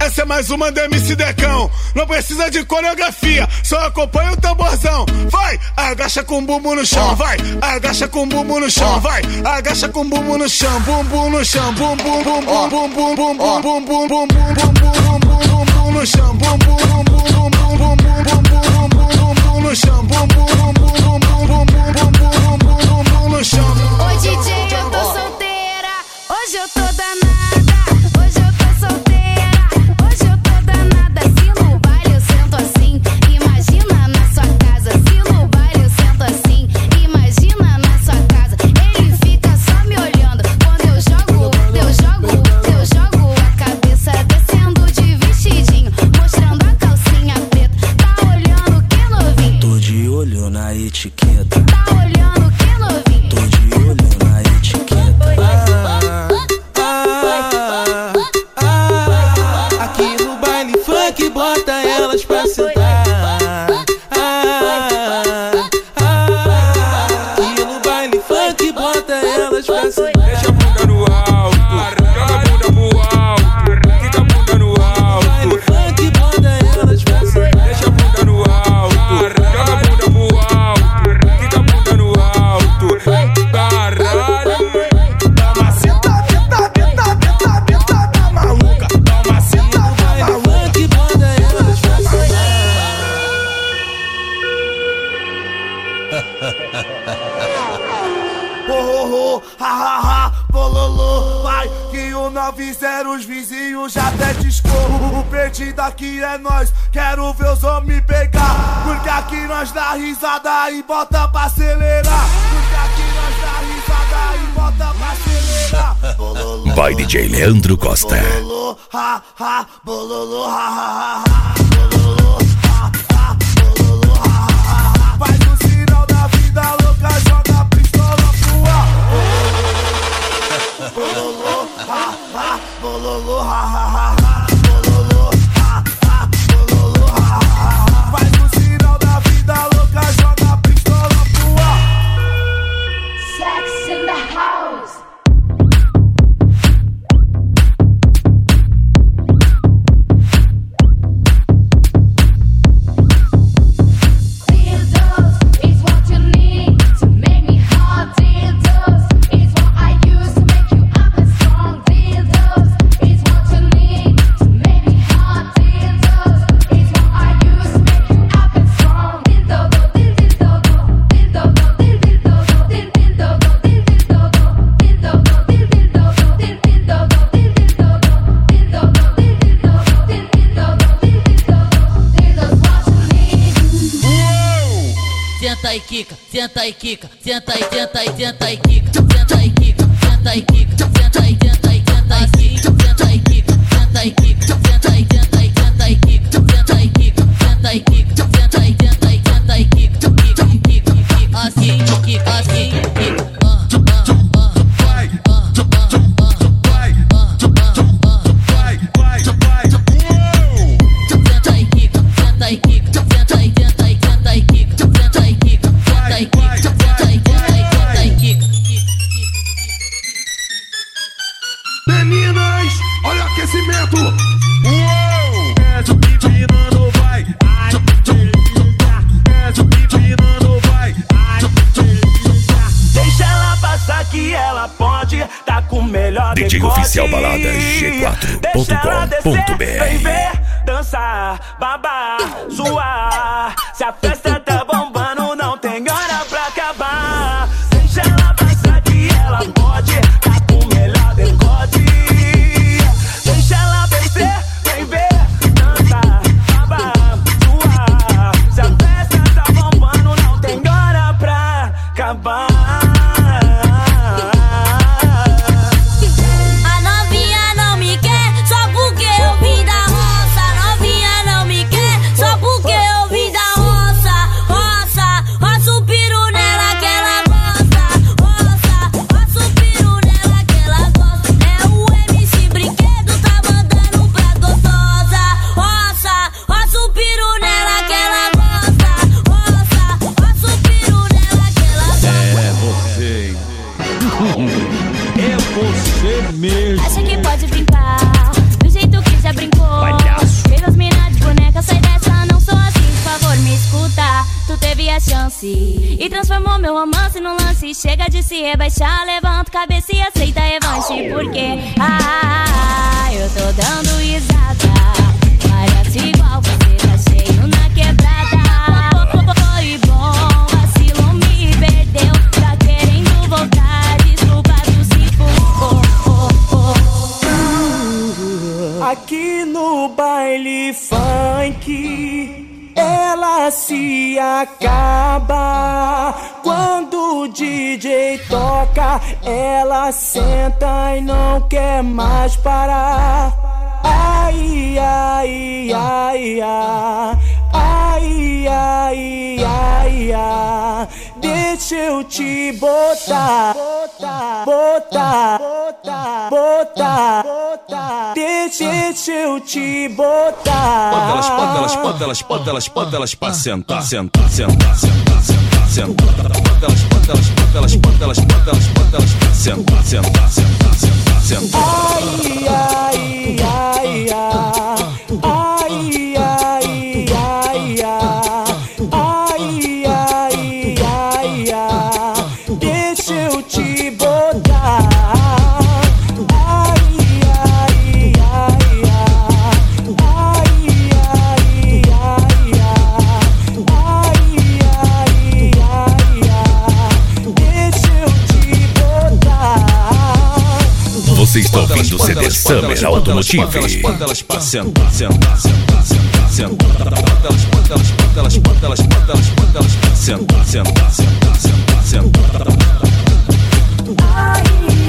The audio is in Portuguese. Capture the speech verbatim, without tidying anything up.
essa é mais uma do M C Decão. Não precisa de coreografia, só acompanha o tamborzão. Vai, agacha com o bumbum no chão, vai, agacha com o bumbum no chão, vai, agacha com o bumbum no chão, bumbum no chão, bumbum, bumbum, bumbum, bumbum, bumbum, bumbum, bumbum, bumbum no chão, bumbum, bumbum, bumbum, bumbum, bumbum no chão, bumbum, bumbum, bumbum, bumbum, bumbum no chão. Oi, D J, eu tô solteira, hoje eu tô danada, hoje eu tô solteira, hoje eu tô danada. Se no baile eu sento assim, imagina na sua casa. Se no baile eu sento assim, imagina na sua casa. Ele fica só me olhando quando eu jogo, eu jogo, eu jogo a cabeça descendo de vestidinho, mostrando a calcinha preta. Tá olhando que novinho? Tô de olho na etiqueta. Tá olhando que novinho? Tô de olho na etiqueta. Ah, ah, ah, aqui no baile funk bota elas pra sentar. Ah, ah, aqui no baile funk bota elas pra sentar. Deixa a bunda no alto, joga a bunda pro alto, fica a bunda no alto. Funk bota elas pra sentar. Deixa a bunda no alto, joga a bunda pro alto, fica a bunda no alto. Caralho. Dá uma sentada, beta, beta, beta, tá maluca. Dá uma sentada, maluca. Funk bota elas pra sentar. Oh, oh, oh, ha, ha, ha, bololô, vai, que o nove zero os vizinhos já até discou. O perdido aqui é nós, quero ver os homens pegar. Porque aqui nós dá risada e bota pra acelerar. Porque aqui nós dá risada e bota pra acelerar. Bololô, Vai D J Leandro Costa. bololô, ha, ha, bololô, ha, ha, ha, bololô, ha, ha, bololô, ha, ha, ha. Faz o sinal da vida louca, joga a pistola pro ar. Bololô, ha, ha, bololô, ha, ha, ha, bololô, ha, ha, bololô, ha, ha, ha. Faz o sinal da vida louca, joga a pistola pro ar. Sex in the house. Senta e quica, senta e quica, senta e senta e senta e quica, senta e quica, senta e quica, senta e senta e senta e quica, senta e quica, senta e quica, senta e senta e senta e quica, senta e quica, senta e quica, senta e senta e senta e quica, quica, quica, quica, assim, quica, assim, quica. Meninas, olha o aquecimento. Uou! É o que empinando vai. É o que empinando vai. Deixa ela passar que ela pode tá com o melhor D J decote. Oficial Baladas G quatro ponto com ponto B R. Vem ver, dançar, babar, suar. Se a festa tá bombando, não tem hora pra acabar. Deixa ela passar que ela pode tá com o melhor decote. Deixa ela vencer, vem ver, dançar, babar, suar. Se a festa tá bombando, não tem hora pra acabar. A novinha não me quer só porque eu vim da roça. A novinha não me quer só porque eu vim da roça. chance e transformou meu romance num lance. Chega de se rebaixar, levanta a cabeça e aceita a revanche. Porque, ah, eu tô dando risada, parece igual você tá cheio na quebrada. Foi bom, vacilou, me perdeu, tá querendo voltar, desculpa tu se for. Aqui no baile funk, ela se acaba. Quando o D J toca, ela senta e não quer mais parar. Ai, ai, ai, ai, ai, ai, ai, ai. Deixa eu te botar, botar, botar, botar, botar. Deixa eu te botar. Bota elas, bota elas, bota elas, bota elas, bota elas pra sentar, sentar, sentar, sentar, sentar, sentar. Bota elas, bota elas, bota elas, bota elas, bota elas, bota elas pra sentar, sentar, sentar, sentar, sentar. Ai, ai, ai, ai. Ai, ai, ai, ai. Ai, ai, ai, ai. Deixa eu te botar. Ai, ai, ai, ai. Ai, ai, ai, ai. Ai, ai, ai, ai. Deixa eu te botar. Você está ouvindo o C D Summer Automotive. Bota elas pra sentar, sentar, sentar, sentar, sentar. Bota elas, bota elas, bota elas, bota elas, bota elas, bota elas pra sentar, sentar, sentar, sentar, sentar. Ai,